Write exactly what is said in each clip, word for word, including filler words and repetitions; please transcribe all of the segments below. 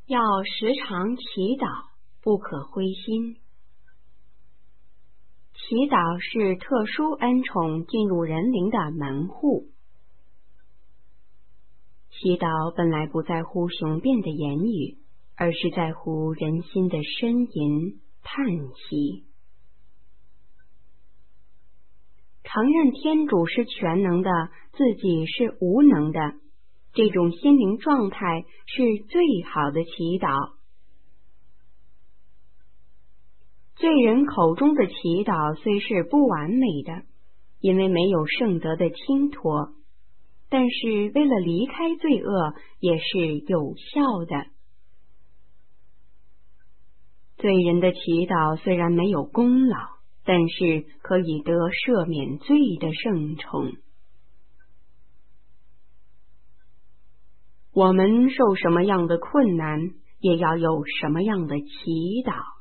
要时常祈祷，不可灰心。祈祷是特殊恩宠进入人灵的门户。祈祷本来不在乎雄辩的言语，而是在乎人心的呻吟、叹息。承认天主是全能的，自己是无能的，这种心灵状态是最好的祈祷。罪人口中的祈祷虽是不完美的，因为没有圣德的倾托，但是为了离开罪恶，也是有效的。罪人的祈祷虽然没有功劳，但是可以得赦免罪的圣宠。我们受什么样的困难，也要有什么样的祈祷。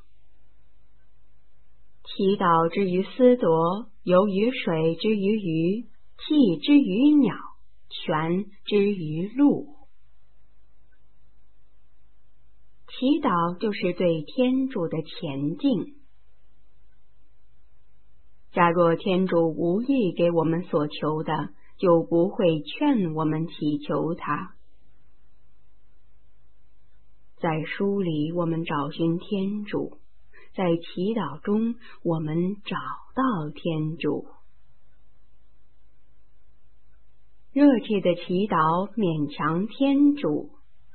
祈祷之于思铎，游于水之于鱼，气之于鸟，泉之于鹿。祈祷就是对天主的前进。假若天主无意给我们所求的，就不会劝我们祈求他。在书里我们找寻天主，在祈祷中我们找到天主。热切的祈祷勉强天主。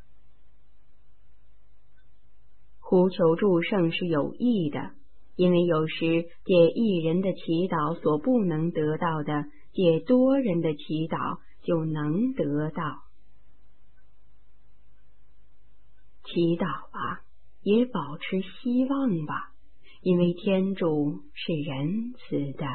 呼求祝圣是有益的，因为有时借一人的祈祷所不能得到的，借多人的祈祷就能得到。祈祷吧，也保持希望吧，因为天主是仁慈的。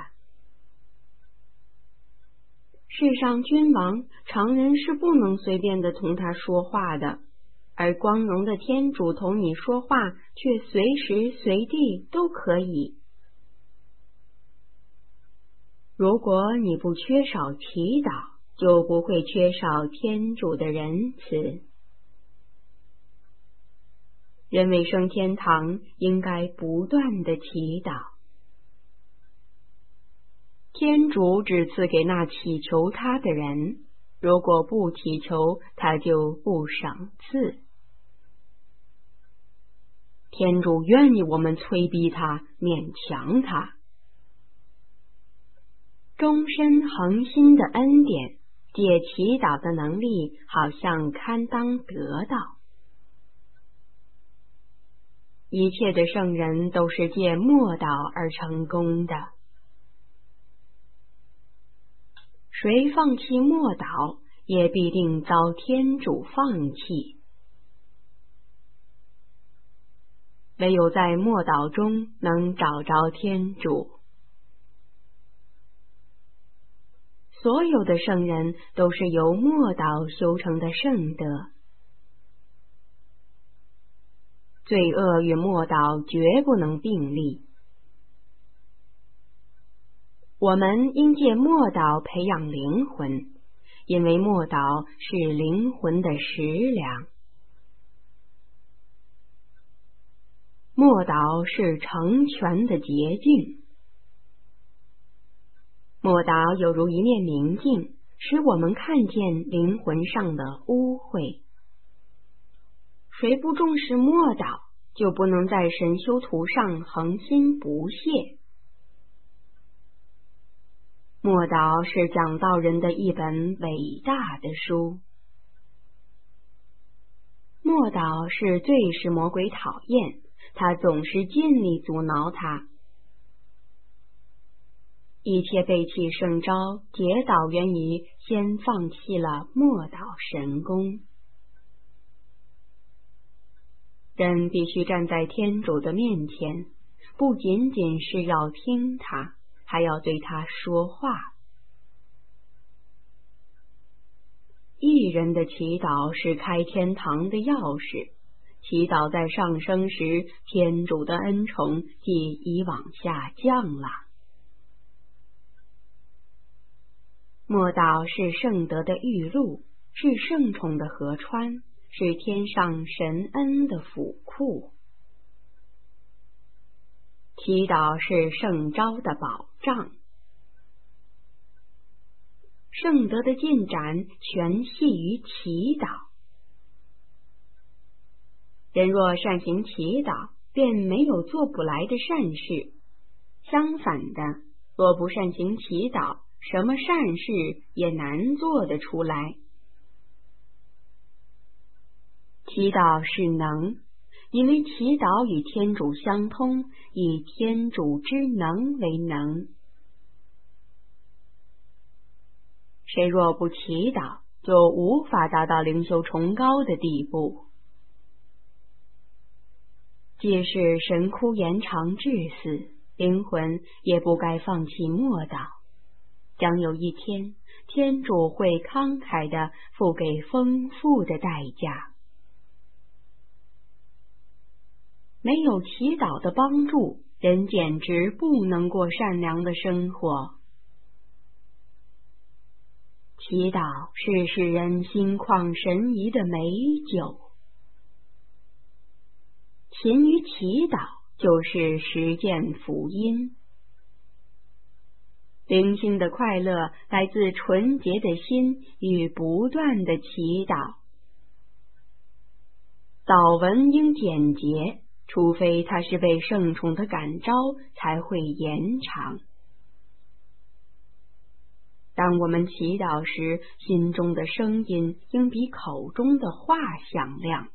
世上君王，常人是不能随便的同他说话的，而光荣的天主同你说话，却随时随地都可以。如果你不缺少祈祷，就不会缺少天主的仁慈。人为升天堂，应该不断的祈祷。天主只赐给那祈求他的人，如果不祈求，他就不赏赐。天主愿意我们催逼他，勉强他。终身恒心的恩典，借祈祷的能力，好像堪当得到。一切的圣人都是借默祷而成功的。谁放弃默祷，也必定遭天主放弃。唯有在默祷中能找着天主。所有的圣人都是由默祷修成的圣德。罪恶与默祷绝不能并立。我们应借默祷培养灵魂，因为默祷是灵魂的食粮。默祷是成全的捷径。默祷有如一面明镜，使我们看见灵魂上的污秽。谁不重视默祷，就不能在神修途上恒心不懈。默祷是讲道人的一本伟大的书。默祷是最使魔鬼讨厌，他总是尽力阻挠他。一切背弃圣召，结导源于先放弃了默祷神功。人必须站在天主的面前，不仅仅是要听他，还要对他说话。一人的祈祷是开天堂的钥匙，祈祷在上升时，天主的恩宠即已往下降了。默祷是圣德的玉露，是圣宠的河川， 是天上神恩的府库，祈祷是圣招的保障，圣德的进展全系于祈祷。人若善行祈祷，便没有做不来的善事，相反的，若不善行祈祷，什么善事也难做得出来。祈祷是能，因为祈祷与天主相通，以天主之能为能。谁若不祈祷，就无法达到灵修崇高的地步。即使神枯延长至死，灵魂也不该放弃默祷。将有一天，天主会慷慨地付给丰富的代价。没有祈祷的帮助，人简直不能过善良的生活。祈祷是使人心旷神怡的美酒，勤于祈祷就是实践福音。灵性的快乐来自纯洁的心与不断的祈祷。祷文应简洁，除非它是被圣宠的感召，才会延长。当我们祈祷时，心中的声音应比口中的话响亮。